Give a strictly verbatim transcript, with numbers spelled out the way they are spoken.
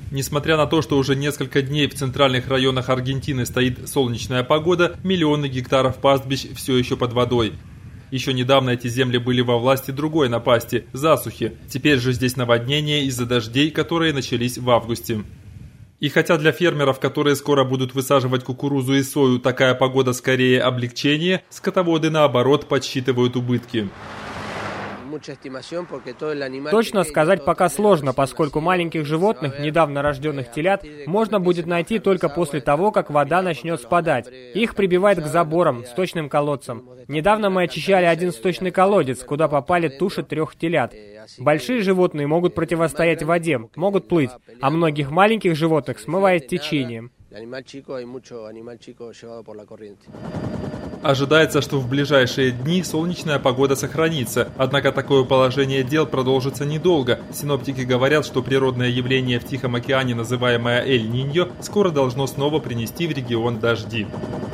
Несмотря на то, что уже несколько дней в центральных районах Аргентины стоит солнечная погода, миллионы гектаров пастбищ все еще под водой. Еще недавно эти земли были во власти другой напасти – засухи. Теперь же здесь наводнение из-за дождей, которые начались в августе. И хотя для фермеров, которые скоро будут высаживать кукурузу и сою, такая погода скорее облегчение, скотоводы наоборот подсчитывают убытки. Точно сказать пока сложно, поскольку маленьких животных, недавно рожденных телят, можно будет найти только после того, как вода начнет спадать. Их прибивает к заборам, сточным колодцам. Недавно мы очищали один сточный колодец, куда попали туши трех телят. Большие животные могут противостоять воде, могут плыть, а многих маленьких животных смывает течением. Ожидается, что в ближайшие дни солнечная погода сохранится, однако такое положение дел продолжится недолго. Синоптики говорят, что природное явление в Тихом океане, называемое Эль-Ниньо, скоро должно снова принести в регион дожди.